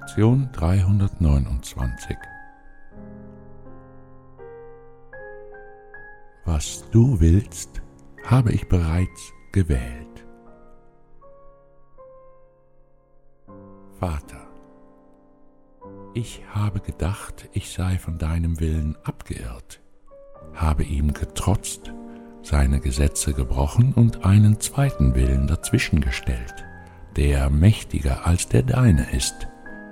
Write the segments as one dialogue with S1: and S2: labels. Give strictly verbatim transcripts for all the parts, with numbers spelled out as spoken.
S1: Lektion dreihundertneunundzwanzig. Was du willst, habe ich bereits gewählt. Vater, ich habe gedacht, ich sei von deinem Willen abgeirrt, habe ihm getrotzt, seine Gesetze gebrochen und einen zweiten Willen dazwischen gestellt, der mächtiger als der deine ist.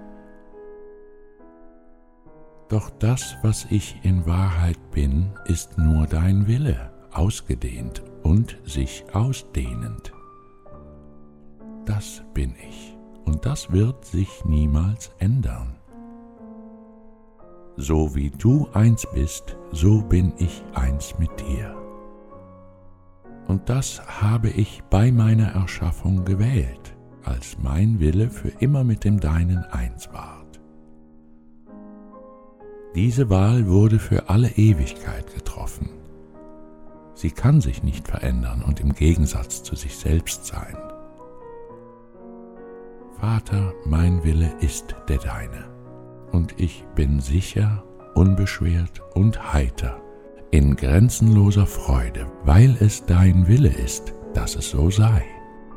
S1: Doch das, was ich in Wahrheit bin, ist nur dein Wille, ausgedehnt und sich ausdehnend. Das bin ich, und das wird sich niemals ändern. So wie du eins bist, so bin ich eins mit dir. Und das habe ich bei meiner Erschaffung gewählt, als mein Wille für immer mit dem deinen eins ward. Diese Wahl wurde für alle Ewigkeit getroffen. Sie kann sich nicht verändern und im Gegensatz zu sich selbst sein. Vater, mein Wille ist der deine, und ich bin sicher, unbeschwert und heiter, in grenzenloser Freude, weil es dein Wille ist, dass es so sei.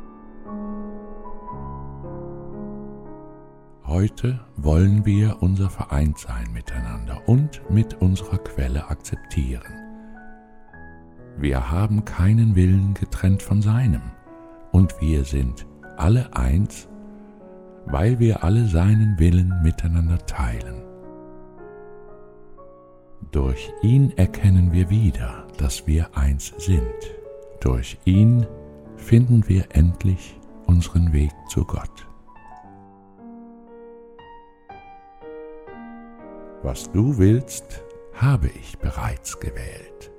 S1: Heute wollen wir unser Vereintsein miteinander und mit unserer Quelle akzeptieren. Wir haben keinen Willen getrennt von seinem, und wir sind alle eins, weil wir alle seinen Willen miteinander teilen. Durch ihn erkennen wir wieder, dass wir eins sind. Durch ihn finden wir endlich unseren Weg zu Gott. Was du willst, habe ich bereits gewählt.